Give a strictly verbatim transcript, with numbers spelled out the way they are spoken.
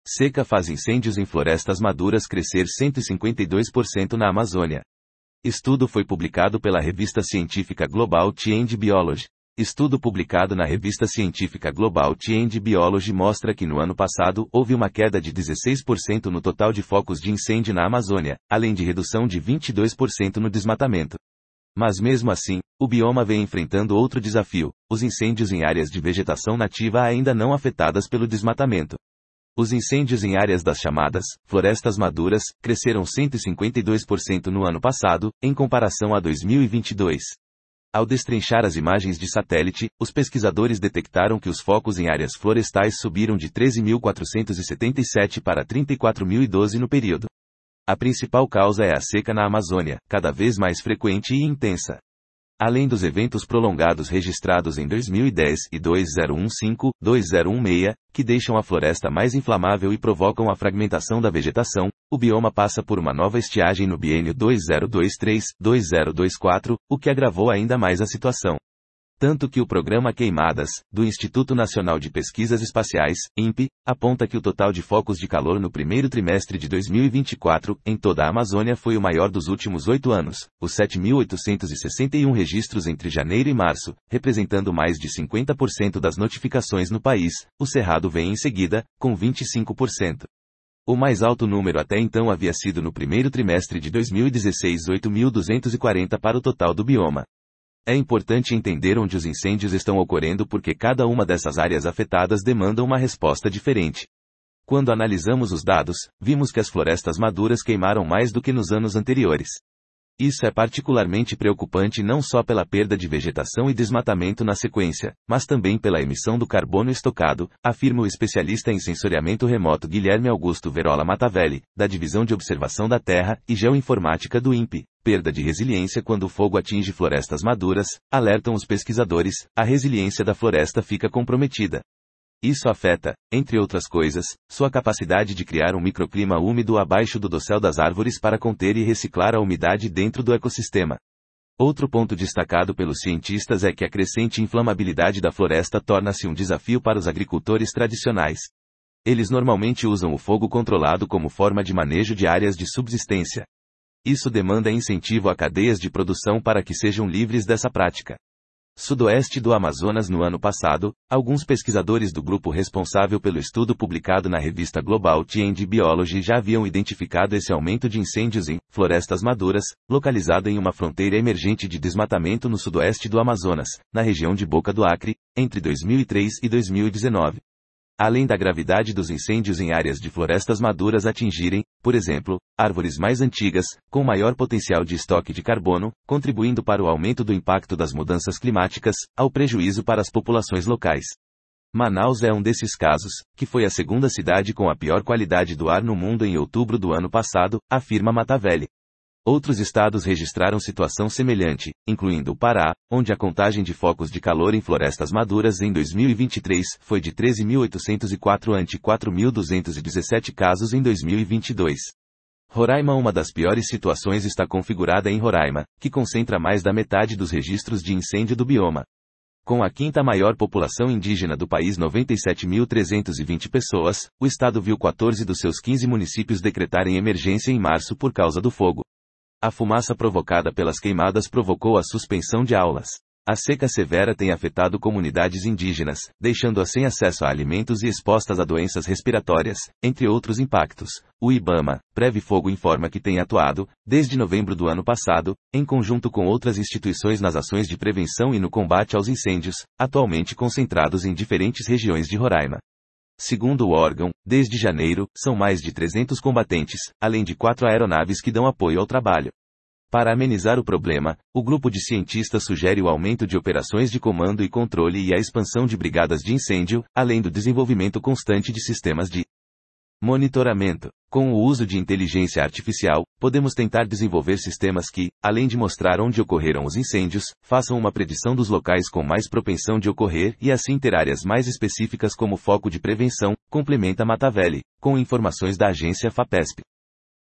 Seca faz incêndios em florestas maduras crescer cento e cinquenta e dois por cento na Amazônia. Estudo foi publicado pela revista científica Global Change Biology. Estudo publicado na revista científica Global Change Biology mostra que no ano passado houve uma queda de dezesseis por cento no total de focos de incêndio na Amazônia, além de redução de vinte e dois por cento no desmatamento. Mas mesmo assim, o bioma vem enfrentando outro desafio: os incêndios em áreas de vegetação nativa ainda não afetadas pelo desmatamento. Os incêndios em áreas das chamadas florestas maduras cresceram cento e cinquenta e dois por cento no ano passado, em comparação a dois mil e vinte e dois. Ao destrinchar as imagens de satélite, os pesquisadores detectaram que os focos em áreas florestais subiram de treze mil quatrocentos e setenta e sete para trinta e quatro mil e doze no período. A principal causa é a seca na Amazônia, cada vez mais frequente e intensa. Além dos eventos prolongados registrados em dois mil e dez e dois mil quinze, dois mil dezesseis, que deixam a floresta mais inflamável e provocam a fragmentação da vegetação, o bioma passa por uma nova estiagem no biênio dois mil e vinte e três a dois mil e vinte e quatro, o que agravou ainda mais a situação. Tanto que o programa Queimadas, do Instituto Nacional de Pesquisas Espaciais, I N P E, aponta que o total de focos de calor no primeiro trimestre de dois mil e vinte e quatro, em toda a Amazônia foi o maior dos últimos oito anos, os sete mil oitocentos e sessenta e um registros entre janeiro e março, representando mais de cinquenta por cento das notificações no país. O Cerrado vem em seguida, com vinte e cinco por cento. O mais alto número até então havia sido no primeiro trimestre de dois mil e dezesseis, oito mil duzentos e quarenta para o total do bioma. É importante entender onde os incêndios estão ocorrendo porque cada uma dessas áreas afetadas demanda uma resposta diferente. Quando analisamos os dados, vimos que as florestas maduras queimaram mais do que nos anos anteriores. Isso é particularmente preocupante não só pela perda de vegetação e desmatamento na sequência, mas também pela emissão do carbono estocado, afirma o especialista em sensoriamento remoto Guilherme Augusto Verola Matavelli, da Divisão de Observação da Terra e Geoinformática do I N P E. Perda de resiliência quando o fogo atinge florestas maduras, alertam os pesquisadores, a resiliência da floresta fica comprometida. Isso afeta, entre outras coisas, sua capacidade de criar um microclima úmido abaixo do dossel das árvores para conter e reciclar a umidade dentro do ecossistema. Outro ponto destacado pelos cientistas é que a crescente inflamabilidade da floresta torna-se um desafio para os agricultores tradicionais. Eles normalmente usam o fogo controlado como forma de manejo de áreas de subsistência. Isso demanda incentivo a cadeias de produção para que sejam livres dessa prática. Sudoeste do Amazonas. No ano passado, alguns pesquisadores do grupo responsável pelo estudo publicado na revista Global Change Biology já haviam identificado esse aumento de incêndios em florestas maduras, localizado em uma fronteira emergente de desmatamento no sudoeste do Amazonas, na região de Boca do Acre, entre dois mil e três e dois mil e dezenove. Além da gravidade dos incêndios em áreas de florestas maduras atingirem, por exemplo, árvores mais antigas, com maior potencial de estoque de carbono, contribuindo para o aumento do impacto das mudanças climáticas, ao prejuízo para as populações locais. Manaus é um desses casos, que foi a segunda cidade com a pior qualidade do ar no mundo em outubro do ano passado, afirma Matavelli. Outros estados registraram situação semelhante, incluindo o Pará, onde a contagem de focos de calor em florestas maduras em dois mil e vinte e três foi de treze mil oitocentos e quatro ante quatro mil duzentos e dezessete casos em dois mil e vinte e dois. Roraima. Uma das piores situações está configurada em Roraima, que concentra mais da metade dos registros de incêndio do bioma. Com a quinta maior população indígena do país, noventa e sete mil trezentos e vinte pessoas, o estado viu quatorze dos seus quinze municípios decretarem emergência em março por causa do fogo. A fumaça provocada pelas queimadas provocou a suspensão de aulas. A seca severa tem afetado comunidades indígenas, deixando-as sem acesso a alimentos e expostas a doenças respiratórias, entre outros impactos. O IBAMA, Preve Fogo, informa que tem atuado, desde novembro do ano passado, em conjunto com outras instituições nas ações de prevenção e no combate aos incêndios, atualmente concentrados em diferentes regiões de Roraima. Segundo o órgão, desde janeiro, são mais de trezentos combatentes, além de quatro aeronaves que dão apoio ao trabalho. Para amenizar o problema, o grupo de cientistas sugere o aumento de operações de comando e controle e a expansão de brigadas de incêndio, além do desenvolvimento constante de sistemas de monitoramento. Com o uso de inteligência artificial, podemos tentar desenvolver sistemas que, além de mostrar onde ocorreram os incêndios, façam uma predição dos locais com mais propensão de ocorrer e assim ter áreas mais específicas como foco de prevenção, complementa Matavelli, com informações da agência FAPESP.